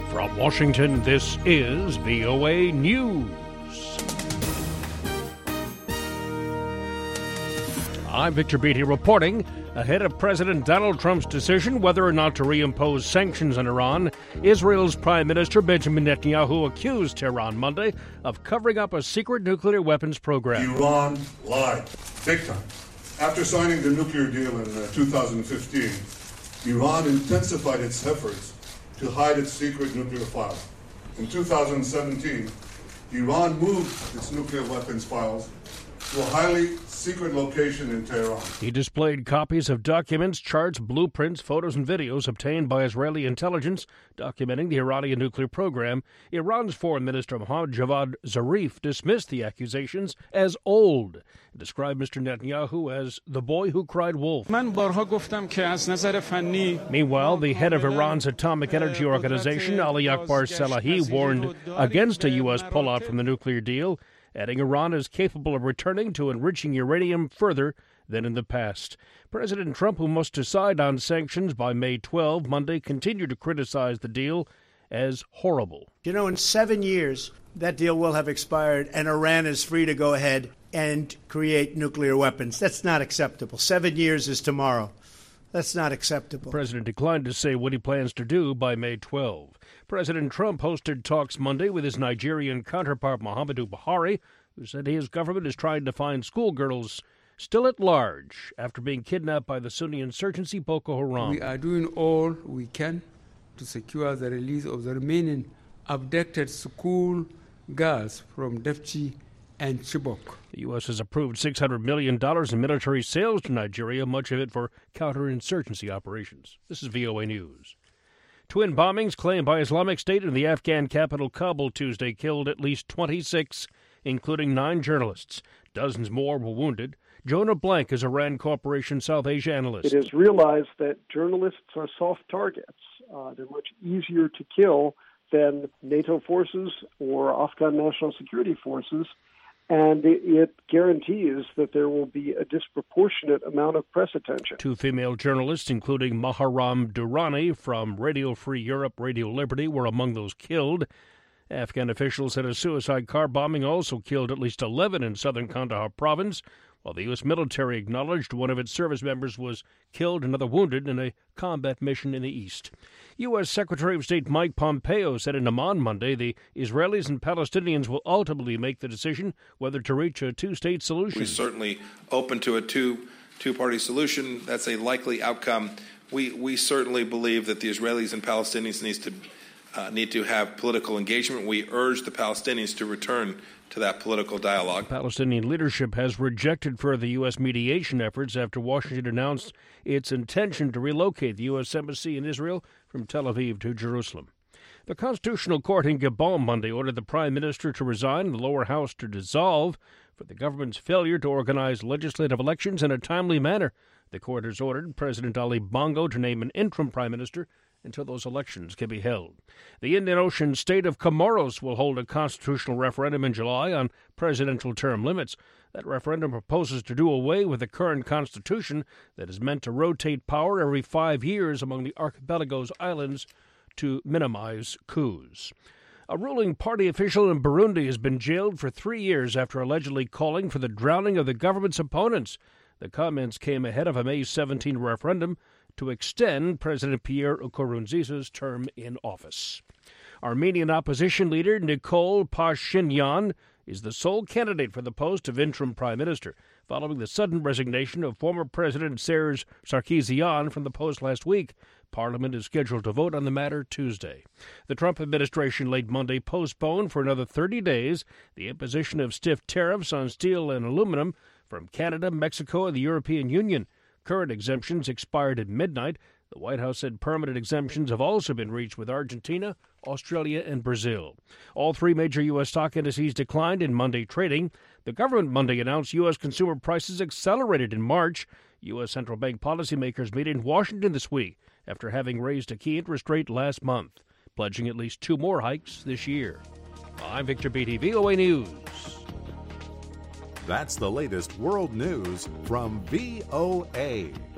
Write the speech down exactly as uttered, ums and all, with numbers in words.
From Washington, this is V O A News. I'm Victor Beatty reporting. Ahead of President Donald Trump's decision whether or not to reimpose sanctions on Iran, Israel's Prime Minister Benjamin Netanyahu accused Tehran Monday of covering up a secret nuclear weapons program. Iran lied, big time. After signing the nuclear deal in uh, two thousand fifteen, Iran intensified its efforts to hide its secret nuclear files. In two thousand seventeen, Iran moved its nuclear weapons files to a highly secret location in Tehran. He displayed copies of documents, charts, blueprints, photos, and videos obtained by Israeli intelligence documenting the Iranian nuclear program. Iran's Foreign Minister Mohammad Javad Zarif dismissed the accusations as old, and described Mister Netanyahu as the boy who cried wolf. Meanwhile, the head of Iran's Atomic Energy Organization, Ali Akbar Salahi, warned against a U S pullout from the nuclear deal, adding Iran is capable of returning to enriching uranium further than in the past. President Trump, who must decide on sanctions by May twelfth, Monday continued to criticize the deal as horrible. You know, in seven years, that deal will have expired and Iran is free to go ahead and create nuclear weapons. That's not acceptable. Seven years is tomorrow. That's not acceptable. The president declined to say what he plans to do by May twelfth. President Trump hosted talks Monday with his Nigerian counterpart Muhammadu Buhari, who said his government is trying to find schoolgirls still at large after being kidnapped by the Sunni insurgency Boko Haram. We are doing all we can to secure the release of the remaining abducted school girls from Defchi and Chibok. The U S has approved six hundred million dollars in military sales to Nigeria, much of it for counterinsurgency operations. This is V O A News. Twin bombings claimed by Islamic State in the Afghan capital Kabul Tuesday killed at least twenty-six, including nine journalists. Dozens more were wounded. Jonah Blank is a RAND Corporation South Asia analyst. It is realized that journalists are soft targets. Uh, they're much easier to kill than NATO forces or Afghan National Security Forces, and it guarantees that there will be a disproportionate amount of press attention. Two female journalists, including Maharam Durrani from Radio Free Europe, Radio Liberty, were among those killed. Afghan officials said a suicide car bombing also killed at least eleven in southern Kandahar province, while the U S military acknowledged one of its service members was killed and another wounded in a combat mission in the east. U S Secretary of State Mike Pompeo said in Amman Monday the Israelis and Palestinians will ultimately make the decision whether to reach a two-state solution. We're certainly open to a two, two-party solution. That's a likely outcome. We, we certainly believe that the Israelis and Palestinians needs to, uh, need to have political engagement. We urge the Palestinians to return to that political dialogue. Palestinian leadership has rejected further U S mediation efforts after Washington announced its intention to relocate the U S embassy in Israel from Tel Aviv to Jerusalem. The Constitutional Court in Gabon Monday ordered the Prime Minister to resign and the lower house to dissolve for the government's failure to organize legislative elections in a timely manner. The court has ordered President Ali Bongo to name an interim Prime Minister until those elections can be held. The Indian Ocean state of Comoros will hold a constitutional referendum in July on presidential term limits. That referendum proposes to do away with the current constitution that is meant to rotate power every five years among the archipelago's islands to minimize coups. A ruling party official in Burundi has been jailed for three years after allegedly calling for the drowning of the government's opponents. The comments came ahead of a May seventeenth referendum to extend President Pierre Nkurunziza's term in office. Armenian opposition leader Nikol Pashinyan is the sole candidate for the post of interim prime minister, following the sudden resignation of former President Serge Sarkisian from the post last week. Parliament is scheduled to vote on the matter Tuesday. The Trump administration late Monday postponed for another thirty days the imposition of stiff tariffs on steel and aluminum from Canada, Mexico, and the European Union. Current exemptions expired at midnight. The White House said permanent exemptions have also been reached with Argentina, Australia, and Brazil. All three major U S stock indices declined in Monday trading. The government Monday announced U S consumer prices accelerated in March. U S central bank policymakers meet in Washington this week after having raised a key interest rate last month, pledging at least two more hikes this year. I'm Victor Beatty, V O A News. That's the latest world news from V O A.